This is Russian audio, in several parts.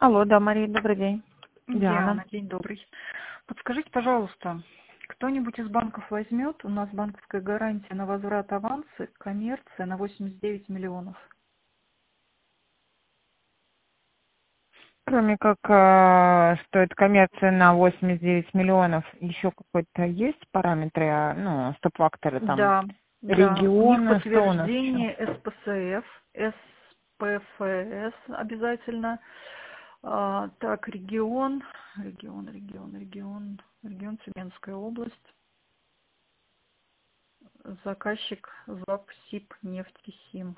Алло, да, Мария, добрый день. Диана. Диана, день добрый. Подскажите, пожалуйста, кто-нибудь из банков возьмет? У нас банковская гарантия на возврат аванса, коммерция на 89 миллионов. Кроме как, что это коммерция на 89 миллионов, еще какой-то есть параметры, стоп-факторы там, Да, да. У них регионы, что у нас еще? подтверждение СПСФ, СПФС обязательно. Так, регион Тюменская область. Заказчик ЗАП СИП Нефтехим.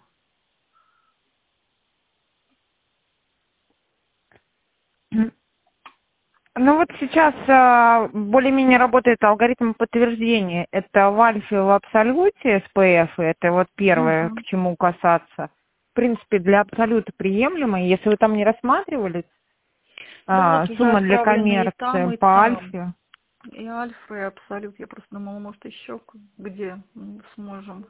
Ну вот сейчас более-менее работает алгоритм подтверждения. Это в Альфе, в Абсолюте, СПФ, это вот первое, к Угу. чему касаться. В принципе, для Абсолюта приемлемо. Если вы там не рассматривали, Да вот уже сумма для отправлено и коммерции там, и по там. Альфе. И Альфа, и Абсолют. Я просто думала, может, еще где сможем.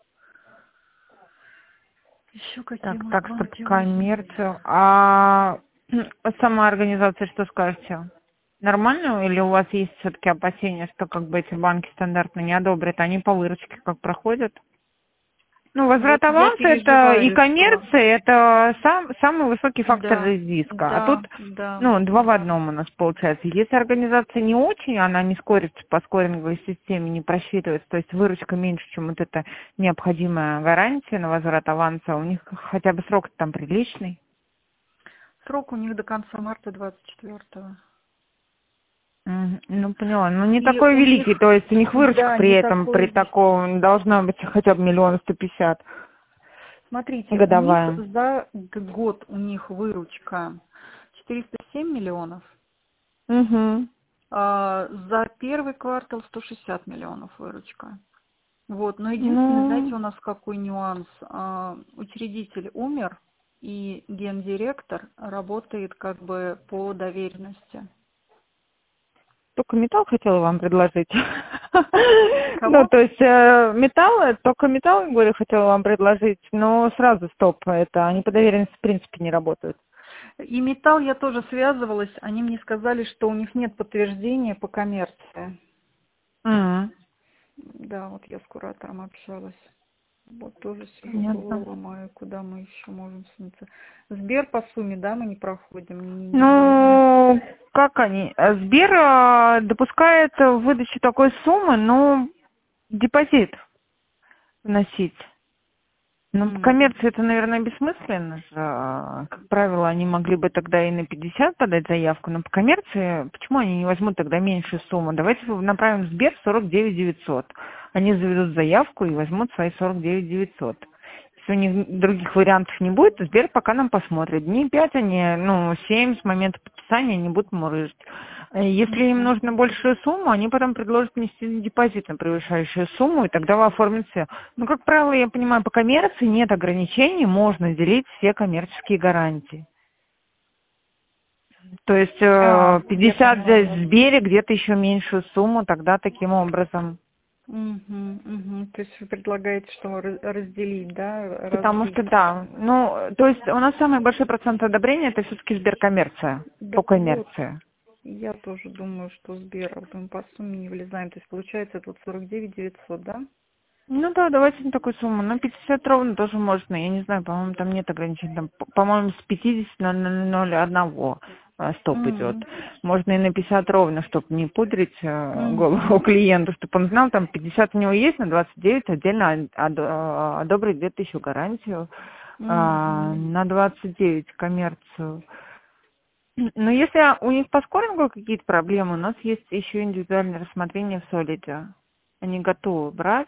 Еще какие у нас Так, чтобы банки возьмут. коммерцию. А сама организация что скажете? Нормально или у вас есть все-таки опасения, что как бы эти банки стандартно не одобрят, они по выручке как проходят? Ну, Вот возврат я аванса это и переживаю, что... коммерция, это самый высокий фактор Да, риска. А тут, да, да. два в одном у нас получается. Если организация не очень, она не скорится по скоринговой системе, не просчитывается, то есть выручка меньше, чем вот эта необходимая гарантия на возврат аванса, у них хотя бы срок там приличный. Срок у них до конца марта 24-го. Ну, поняла. Ну, не И такой у них, великий, то есть у них выручка да, при не этом, при такой... таком, должна быть хотя бы 1 150 000 Смотрите, у них годовая. за год у них выручка 407 миллионов, Угу. а за первый квартал 160 миллионов выручка. Вот, но единственный, Ну, знаете, у нас какой нюанс. Учредитель умер, и гендиректор работает как бы по доверенности. только металл хотела вам предложить. Ну, Кого? то есть только металл, говорю, хотела вам предложить, но сразу стоп, это они по доверенности в принципе не работают. И металл я тоже связывалась, они мне сказали, что у них нет подтверждения по коммерции. Мгм. Да, вот я с куратором общалась. Вот тоже сижу, Понятно. голову ломаю, куда мы еще можем сунуться. Сбер по сумме, да, мы не проходим, не индивидуально. Ну, как они? Сбер допускает выдачу такой суммы, но депозит вносить. Ну, по М. коммерции это, наверное, бессмысленно же. Как правило, они могли бы тогда и на 50 подать заявку, но по коммерции, почему они не возьмут тогда меньшую сумму? Давайте направим в Сбер 49 900. Они заведут заявку и возьмут свои 49 900. Если у них других вариантов не будет, то Сбер пока нам посмотрит. Дней 5 они, 7 с момента подписания они будут мурыжить. Если им Мгм. нужно большую сумму, они потом предложат внести депозит на превышающую сумму, и тогда вы оформите все. Ну, как правило, я понимаю, по коммерции нет ограничений, можно делить все коммерческие гарантии. То есть Я 50 поняла взять вас. в Сбере, где-то еще меньшую сумму, тогда таким образом. Мгм, мгм. То есть вы предлагаете, что разделить, да, Потому разбить? что, да, то есть у нас самый большой процент одобрения это все-таки Сберкоммерция, Да по вот, коммерции. я тоже думаю, что Сбер, вот мы по сумме не влезаем. То есть получается тут 49 900, да? Ну да, давайте на такую сумму. На 50 ровно тоже можно. Я не знаю, по-моему, там нет ограничений. Там, по-моему, с 50 на 0,01 стоп идет. М, Можно и на 50 ровно, чтобы не пудрить голову мгм, клиенту, чтобы он знал, там 50 у него есть, на 29 отдельно одобрить 2000 гарантию, мгм. на 29 коммерцию. Но если у них по скорингу какие-то проблемы, у нас есть еще индивидуальное рассмотрение в Солиде. Они готовы брать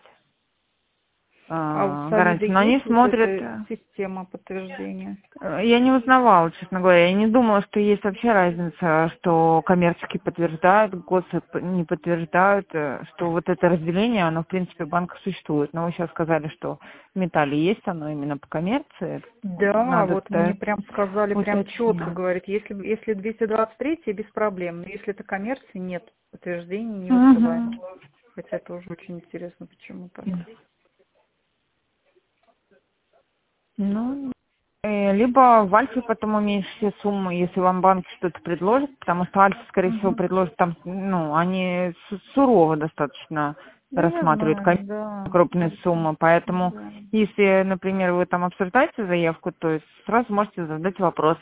А у Солида гарантию. Но они есть вот смотрят... эта система подтверждения? Я не узнавала, честно говоря. Я не думала, что есть вообще разница, что коммерческие подтверждают, госы не подтверждают, что вот это разделение, оно в принципе в банках существует. Но вы сейчас сказали, что в металле есть оно именно по коммерции. Да, Надо вот мне прям сказали, прям четко, уточнить. говорит, если 223 без проблем, но если это коммерция, нет, подтверждений не высылаем. Мгм. Хотя тоже очень интересно, почему так. Ну, Либо в Альфе потом уменьшите сумму, если вам банк что-то предложит, потому что Альфа, скорее всего, предложит там, ну, они сурово достаточно Ну, я рассматривают знаю, да. крупные суммы, поэтому Да. если, например, вы там обсуждаете заявку, то есть сразу можете задать вопрос,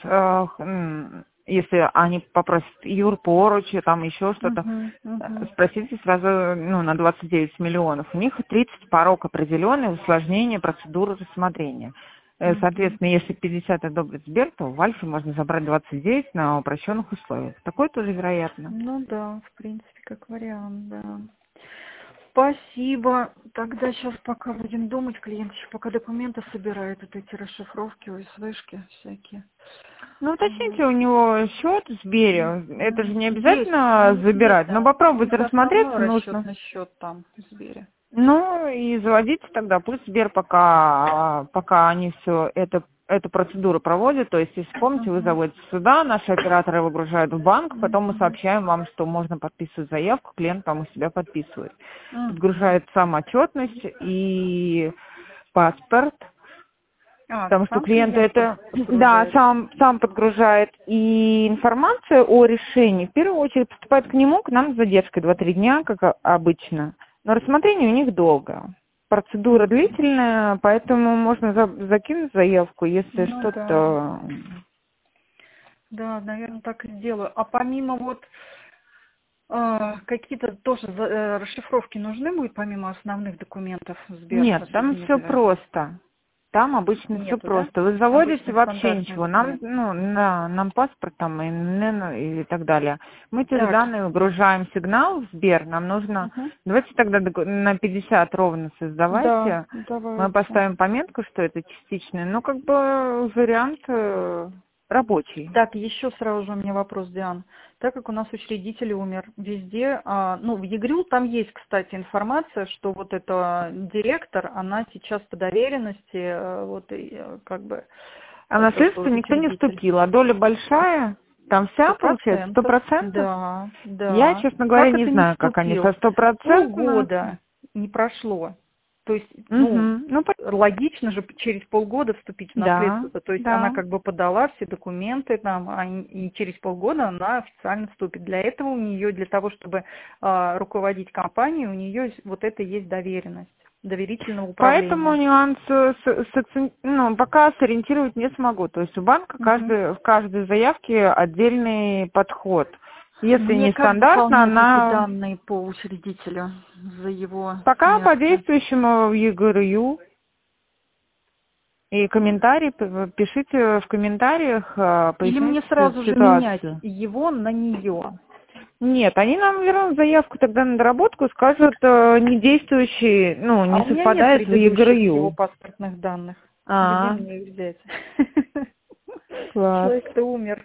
если они попросят юрпоручи, там еще что-то, спросите сразу, ну, на 29 миллионов. У них 30 порог определенный, усложнение процедуры рассмотрения. Соответственно, если 50 одобрит Сбер, то в Альфе можно забрать 29 на упрощенных условиях. Такое тоже вероятно. Ну да, в принципе, как вариант, да. Спасибо. Тогда сейчас пока будем думать, клиент еще пока документы собирает, вот эти расшифровки, ОСВшки всякие. Ну, уточните у него счет в Сбере. Это же не обязательно Есть, забирать, но попробуйте рассмотреться, нужно. расчетный счет там в Сбере. Ну, и заводите тогда, пусть Сбер пока они все эту процедуру проводят, то есть, если помните, вы заводите сюда, наши операторы выгружают в банк, потом мы сообщаем вам, что можно подписывать заявку, клиент там у себя подписывает. Подгружает сам отчетность и паспорт, потому что клиент это, да, сам подгружает, и информация о решении в первую очередь поступает к нему, к нам с задержкой 2-3 дня, как обычно. Но рассмотрение у них долго. Процедура длительная, поэтому можно закинуть заявку, если что-то... Да, наверное, так и сделаю. А помимо вот какие-то тоже расшифровки нужны будет, помимо основных документов Сбер? Нет, там все просто. Там обычно все просто. Вы заводите вообще ничего. Нам, нам паспорт там, и НН и так далее. Мы эти данные выгружаем сигнал в Сбер. Нам нужно... Давайте тогда на 50 ровно создавайте. Да, мы поставим пометку, что это частичное. Ну, как бы вариант рабочий. Так, еще сразу же у меня вопрос, Диана. Так как у нас учредитель умер везде, в ЕГРЮ там есть, кстати, информация, что вот эта директор, она сейчас по доверенности, вот и как бы... А наследство никто не вступил, а доля большая? Там вся, получается, 100%? Да. Я, честно говоря, не знаю, как они со 100%. Полгода не прошло. То есть, логично же через полгода вступить в наследство. То есть она как бы подала все документы там, и через полгода она официально вступит. Для этого у нее, для того, чтобы руководить компанией, у нее вот это есть доверенность. Доверительного управления. Поэтому нюанс пока сориентировать не смогу. То есть у банка в каждой заявке отдельный подход. Если не стандартно, она... данные по учредителю за его... Пока по действующему в ЕГРЮ. И комментарии, пишите в комментариях, или мне сразу же менять его на нее? Нет, они нам вернут заявку тогда на доработку, скажут, не действующий, не совпадает в ЕГРЮ. Его паспортных данных. Где мне их взять? Класс. Человек-то умер.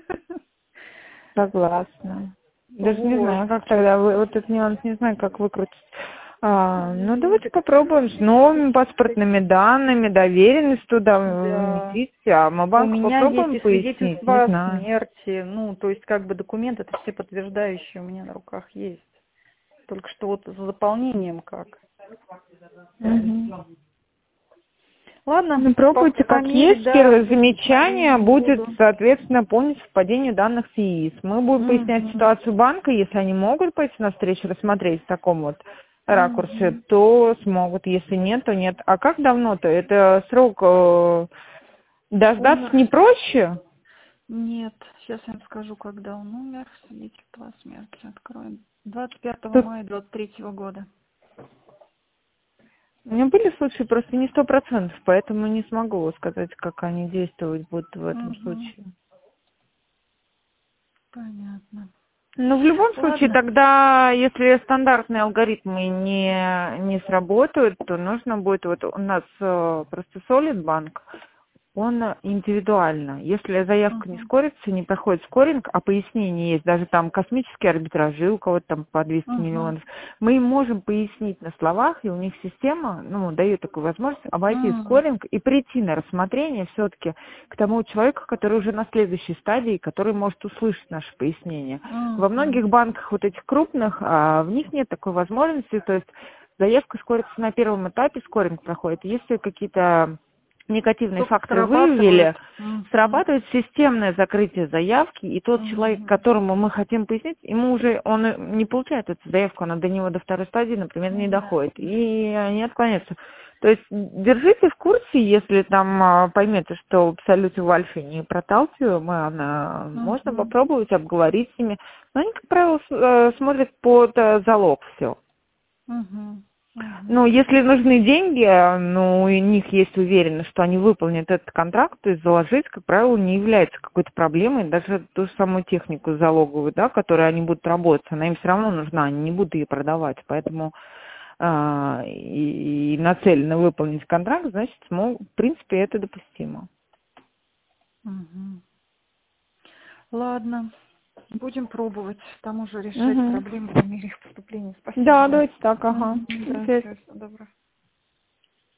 Согласна. Даже не знаю, как тогда, вот этот нюанс, не знаю, как выкрутить. Давайте попробуем с новыми паспортными данными, доверенность туда внесите, а мы банку попробуем пояснить, не знаю. Смерти, то есть как бы документы, это все подтверждающие у меня на руках есть. Только что вот за заполнением как. Ладно. Пробуйте как есть. Первое замечание будет, соответственно, полное совпадение данных с ИИС. Мы будем пояснять ситуацию банка, если они могут пойти на встречу, рассмотреть в таком вот ракурсе, то смогут. Если нет, то нет. А как давно-то? Это срок дождаться не проще? Нет. Сейчас я вам скажу, когда он умер. Свидетельство о смерти откроем. 25 мая 23 года. У меня были случаи просто не 100%, поэтому не смогу сказать, как они действовать будут в этом случае. Понятно. Но в любом случае, тогда, если стандартные алгоритмы не сработают, то нужно будет, вот у нас просто Solidbank, он индивидуально. Если заявка не скорится, не проходит скоринг, а пояснение есть, даже там космические арбитражи, у кого-то там по 200 миллионов, мы им можем пояснить на словах, и у них система, дает такую возможность обойти скоринг и прийти на рассмотрение все-таки к тому человеку, который уже на следующей стадии, который может услышать наше пояснение. Во многих банках вот этих крупных, в них нет такой возможности, то есть заявка скорится на первом этапе, скоринг проходит. Если какие-то негативные факторы выявили, срабатывает системное закрытие заявки, и тот человек, которому мы хотим пояснить, он не получает эту заявку, она до него до второй стадии, например, не доходит, и они отклоняются. То есть держите в курсе, если там поймете, что в абсолюте в альфе не проталкиваемо, можно попробовать обговорить с ними. Но они, как правило, смотрят под залог все. Ну, если нужны деньги, у них есть уверенность, что они выполнят этот контракт, то есть заложить, как правило, не является какой-то проблемой, даже ту же самую технику залоговую, да, которой они будут работать, она им все равно нужна, они не будут ее продавать, поэтому и нацелены выполнить контракт, значит, в принципе, это допустимо. Ладно. Будем пробовать там уже решать проблемы по мере их поступления. Спасибо. Да, давайте так, Да, всего доброго.